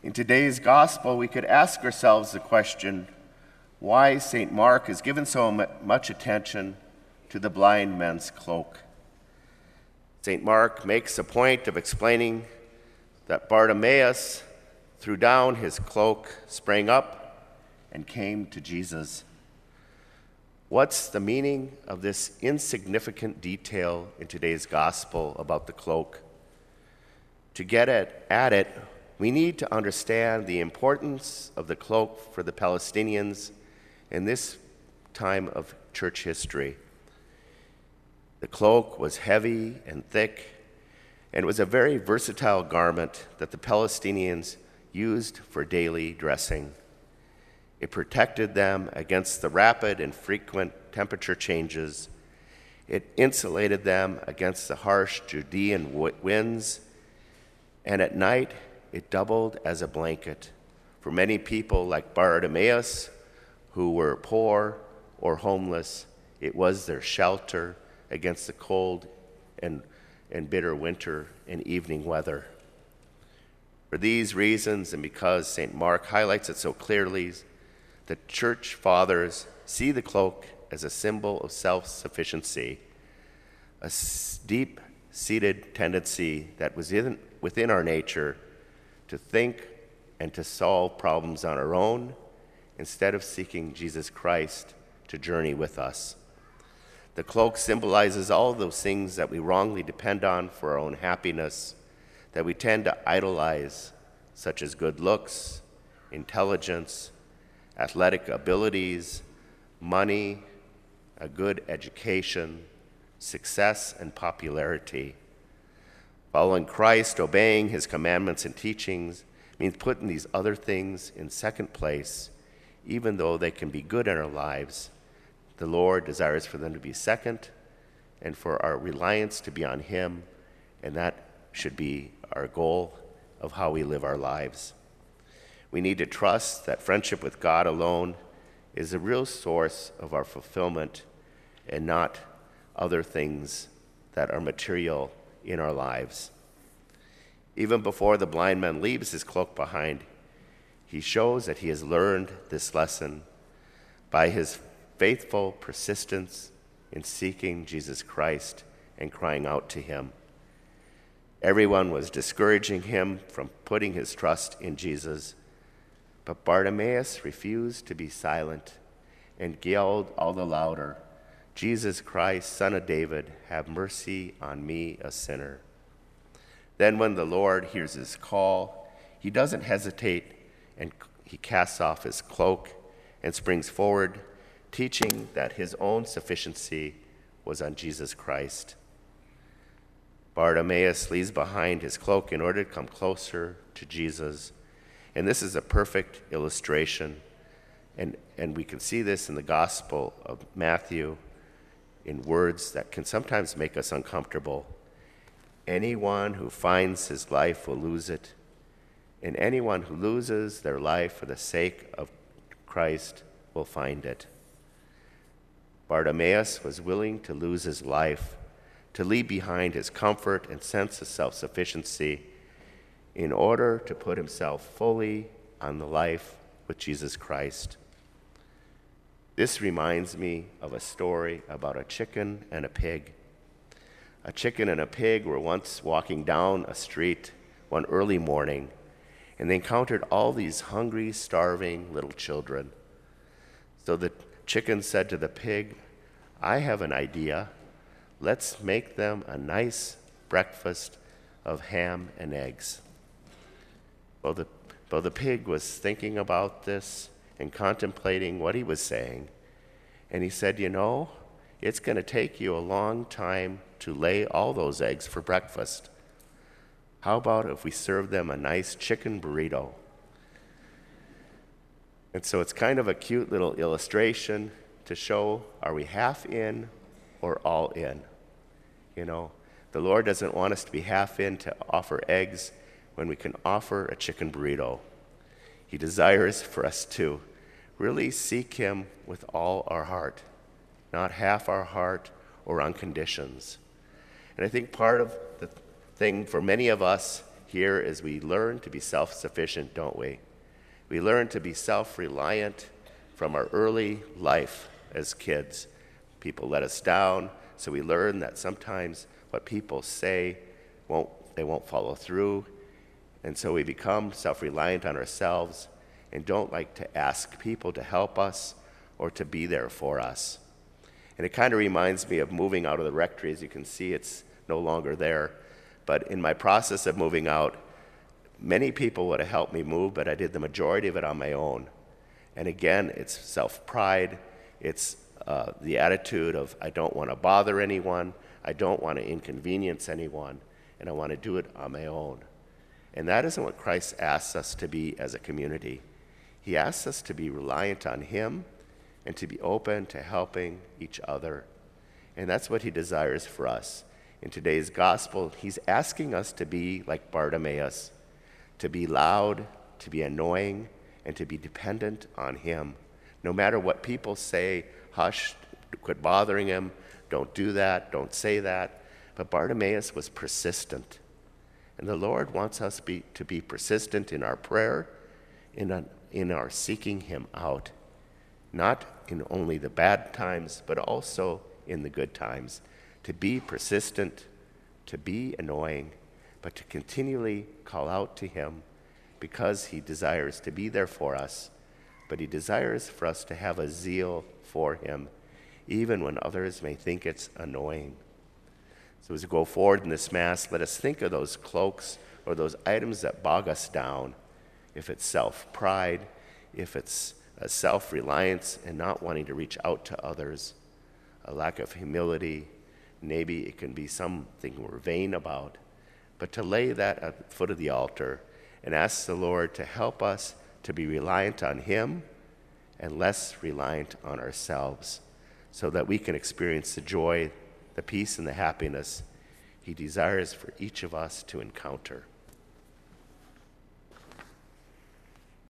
In today's gospel, we could ask ourselves the question, why St. Mark has given so much attention to the blind man's cloak. St. Mark makes a point of explaining that Bartimaeus threw down his cloak, sprang up, and came to Jesus. What's the meaning of this insignificant detail in today's gospel about the cloak? To get at it, we need to understand the importance of the cloak for the Palestinians in this time of church history. The cloak was heavy and thick, and it was a very versatile garment that the Palestinians used for daily dressing. It protected them against the rapid and frequent temperature changes. It insulated them against the harsh Judean winds, and at night it doubled as a blanket for many people like Bartimaeus, who were poor or homeless. It was their shelter against the cold and bitter winter and evening weather. For these reasons, and because St. Mark highlights it so clearly, the church fathers see the cloak as a symbol of self-sufficiency, a deep-seated tendency that was within our nature to think and to solve problems on our own instead of seeking Jesus Christ to journey with us. The cloak symbolizes all those things that we wrongly depend on for our own happiness, that we tend to idolize, such as good looks, intelligence, athletic abilities, money, a good education, success, and popularity. Following Christ, obeying his commandments and teachings, means putting these other things in second place, even though they can be good in our lives. The Lord desires for them to be second and for our reliance to be on him, and that should be our goal of how we live our lives. We need to trust that friendship with God alone is the real source of our fulfillment and not other things that are material in our lives. Even before the blind man leaves his cloak behind, he shows that he has learned this lesson by his faithful persistence in seeking Jesus Christ and crying out to him. Everyone was discouraging him from putting his trust in Jesus, but Bartimaeus refused to be silent and yelled all the louder, "Jesus Christ, Son of David, have mercy on me, a sinner." Then when the Lord hears his call, he doesn't hesitate, and he casts off his cloak and springs forward, teaching that his own sufficiency was on Jesus Christ. Bartimaeus leaves behind his cloak in order to come closer to Jesus, and this is a perfect illustration, and we can see this in the Gospel of Matthew in words that can sometimes make us uncomfortable. Anyone who finds his life will lose it, and anyone who loses their life for the sake of Christ will find it. Bartimaeus was willing to lose his life, to leave behind his comfort and sense of self-sufficiency in order to put himself fully on the life with Jesus Christ. This reminds me of a story about a chicken and a pig. A chicken and a pig were once walking down a street one early morning, and they encountered all these hungry, starving little children. So the chicken said to the pig, "I have an idea. Let's make them a nice breakfast of ham and eggs." Well, the pig was thinking about this and contemplating what he was saying, and he said, "It's going to take you a long time to lay all those eggs for breakfast. How about if we serve them a nice chicken burrito?" And so it's kind of a cute little illustration to show, are we half in or all in? The Lord doesn't want us to be half in to offer eggs when we can offer a chicken burrito. He desires for us to really seek him with all our heart, not half our heart or on conditions. And I think part of the thing for many of us here as we learn to be self-sufficient, don't we? We learn to be self-reliant from our early life as kids. People let us down, so we learn that sometimes what people say they won't follow through. And so we become self-reliant on ourselves and don't like to ask people to help us or to be there for us. And it kind of reminds me of moving out of the rectory. As you can see, it's no longer there. But in my process of moving out, many people would have helped me move, but I did the majority of it on my own. And again, it's self-pride. It's the attitude of I don't want to bother anyone. I don't want to inconvenience anyone. And I want to do it on my own. And that isn't what Christ asks us to be as a community. He asks us to be reliant on him and to be open to helping each other. And that's what he desires for us. In today's gospel, he's asking us to be like Bartimaeus, to be loud, to be annoying, and to be dependent on him. No matter what people say, hush, quit bothering him, don't do that, don't say that. But Bartimaeus was persistent. And the Lord wants us to be persistent in our prayer, in our seeking him out, not in only the bad times, but also in the good times. To be persistent, to be annoying, but to continually call out to him because he desires to be there for us, but he desires for us to have a zeal for him, even when others may think it's annoying. So as we go forward in this Mass, let us think of those cloaks or those items that bog us down. If it's self-pride, if it's a self-reliance and not wanting to reach out to others, a lack of humility, maybe it can be something we're vain about. But to lay that at the foot of the altar and ask the Lord to help us to be reliant on him and less reliant on ourselves, so that we can experience the joy, the peace, and the happiness he desires for each of us to encounter.